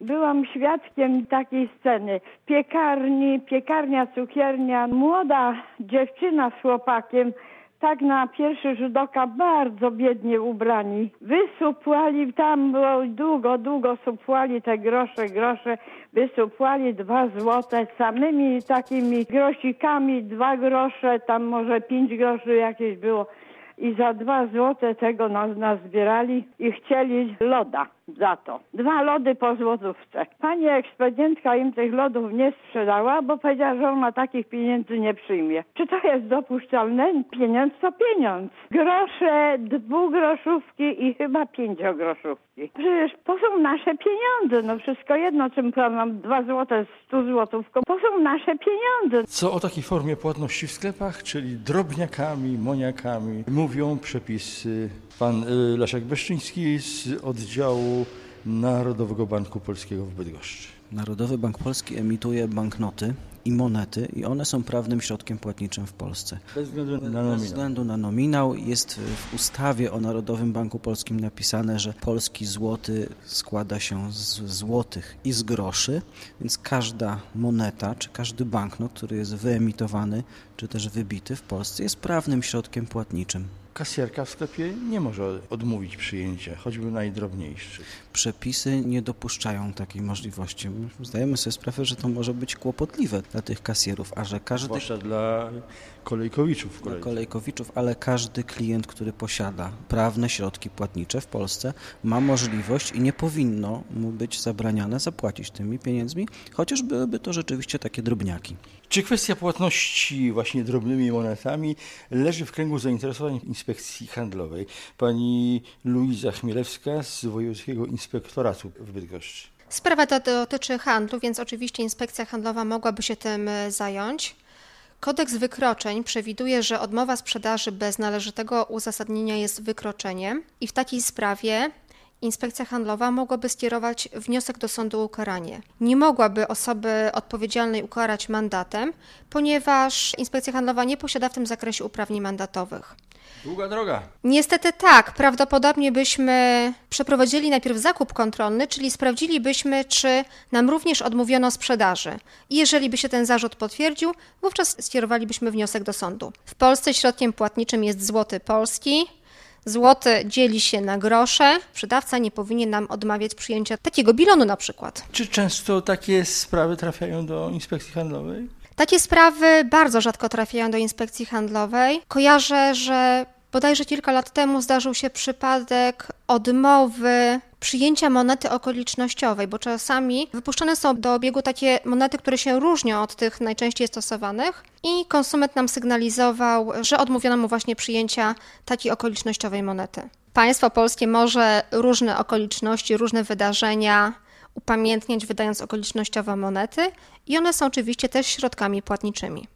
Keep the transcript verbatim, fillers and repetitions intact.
Byłam świadkiem takiej sceny. W piekarni, piekarnia, cukiernia, młoda dziewczyna z chłopakiem, tak na pierwszy rzut oka bardzo biednie ubrani. Wysupłali, tam było długo, długo supłali te grosze, grosze, wysupłali dwa złote samymi takimi grosikami, dwa grosze, tam może pięć groszy jakieś było. I za dwa złote tego nas, nas zbierali i chcieli loda za to. Dwa lody po złotówce. Pani ekspedientka im tych lodów nie sprzedała, bo powiedziała, że ona takich pieniędzy nie przyjmie. Czy to jest dopuszczalne? Pieniądz to pieniądz. Grosze, dwugroszówki i chyba pięciogroszówki. Przecież to są nasze pieniądze. No wszystko jedno, czym mam dwa złote z stu złotówką. To są nasze pieniądze. Co o takiej formie płatności w sklepach, czyli drobniakami, moniakami, mówią przepisy. Pan Leszek Beszczyński z oddziału Narodowego Banku Polskiego w Bydgoszczy. Narodowy Bank Polski emituje banknoty i monety i one są prawnym środkiem płatniczym w Polsce. Bez względu na nominał. Bez względu na nominał. Jest w ustawie o Narodowym Banku Polskim napisane, że polski złoty składa się z złotych i z groszy, więc każda moneta czy każdy banknot, który jest wyemitowany czy też wybity w Polsce, jest prawnym środkiem płatniczym. Kasjerka w sklepie nie może odmówić przyjęcia, choćby najdrobniejszych. Przepisy nie dopuszczają takiej możliwości. Zdajemy sobie sprawę, że to może być kłopotliwe dla tych kasjerów, a że każdy... Zwłaszcza dla kolejkowiczów. Dla kolejkowiczów, ale każdy klient, który posiada prawne środki płatnicze w Polsce, ma możliwość i nie powinno mu być zabraniane zapłacić tymi pieniędzmi, chociaż byłyby to rzeczywiście takie drobniaki. Czy kwestia płatności właśnie drobnymi monetami leży w kręgu zainteresowań Inspekcji Handlowej? Pani Luiza Chmielewska z Wojewódzkiego Inspektoratu w Bydgoszczy. Sprawa ta dotyczy handlu, więc oczywiście Inspekcja Handlowa mogłaby się tym zająć. Kodeks wykroczeń przewiduje, że odmowa sprzedaży bez należytego uzasadnienia jest wykroczeniem i w takiej sprawie Inspekcja Handlowa mogłaby skierować wniosek do sądu o ukaranie. Nie mogłaby osoby odpowiedzialnej ukarać mandatem, ponieważ Inspekcja Handlowa nie posiada w tym zakresie uprawnień mandatowych. Długa droga. Niestety tak. Prawdopodobnie byśmy przeprowadzili najpierw zakup kontrolny, czyli sprawdzilibyśmy, czy nam również odmówiono sprzedaży. I jeżeli by się ten zarzut potwierdził, wówczas skierowalibyśmy wniosek do sądu. W Polsce środkiem płatniczym jest złoty polski. Złoty dzieli się na grosze. Sprzedawca nie powinien nam odmawiać przyjęcia takiego bilonu na przykład. Czy często takie sprawy trafiają do Inspekcji Handlowej? Takie sprawy bardzo rzadko trafiają do Inspekcji Handlowej. Kojarzę, że bodajże kilka lat temu zdarzył się przypadek odmowy przyjęcia monety okolicznościowej, bo czasami wypuszczane są do obiegu takie monety, które się różnią od tych najczęściej stosowanych i konsument nam sygnalizował, że odmówiono mu właśnie przyjęcia takiej okolicznościowej monety. Państwo polskie może różne okoliczności, różne wydarzenia upamiętniać, wydając okolicznościowe monety i one są oczywiście też środkami płatniczymi.